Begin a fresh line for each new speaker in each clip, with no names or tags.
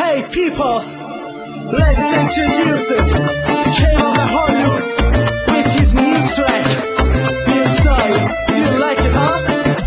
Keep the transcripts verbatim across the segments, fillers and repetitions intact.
Hey people, let's introduce it. Came on the Hollywood with his new track, New Style. Do you like it, huh?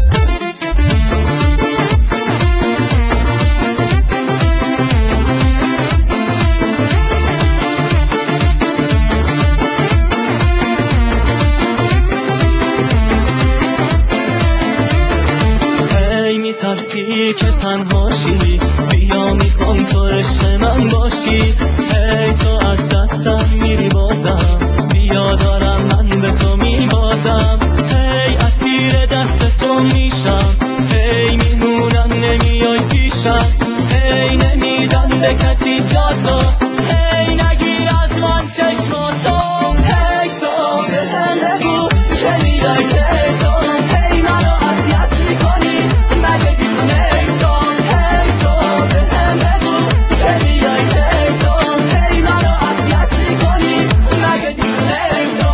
میترسی که تنهاشی، بیا میخوام تو عشق من باشی. هی تو از دستم میری بازم، بیا دارم من به تو میبازم. هی اسیر دست تو میشم، هی میمونم نمیای پیشم. هی نمیدم به کسی جا تو، هی نگیر از من چشماتو. هی تو به هم بگو که میای که تو هی منو اذیت میکنی. مگه دیوونه ای تو؟ هی تو به هم بگو که میای که تو هی منو اذیت میکنی. مگه دیوونه ای تو؟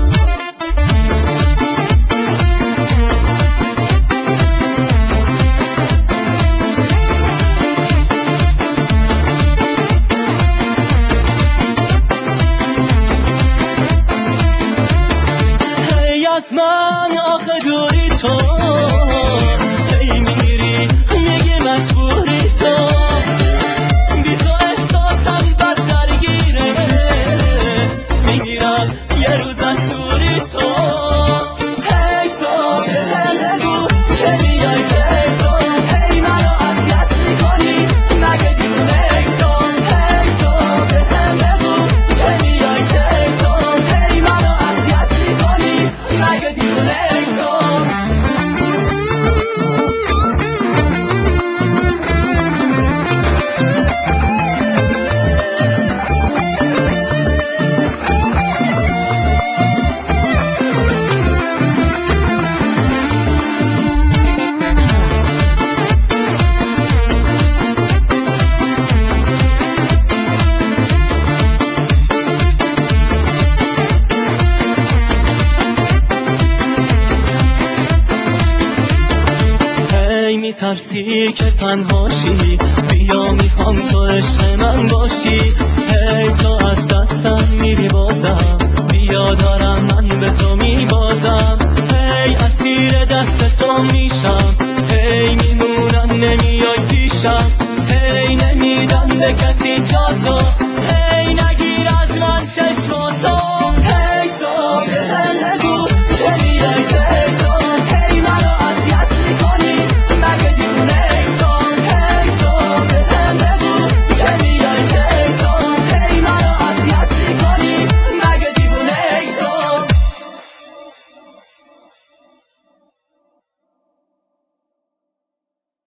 هی از من آخه دوری تو، هی میری میگی مجبوری تو. بی تو احساسم بد درگیره، میگیرم یه روز از دوری تو. هی تو به هم بگو که میای که تو هی منو اذیت میکنی. مگه دیوونه ای تو؟ هی تو به هم بگو که میای که تو هی منو اذیت میکنی. مگه دیوونه ای تو؟ میترسی که تنهاشی، بیا میخوام تو عشق من باشی. هی تو از دستم میری بازم، بیا دارم من به تو میبازم. هی اسیر دست تو میشم، هی میمونم نمیای پیشم. هی نمیدم به کسی جا تو،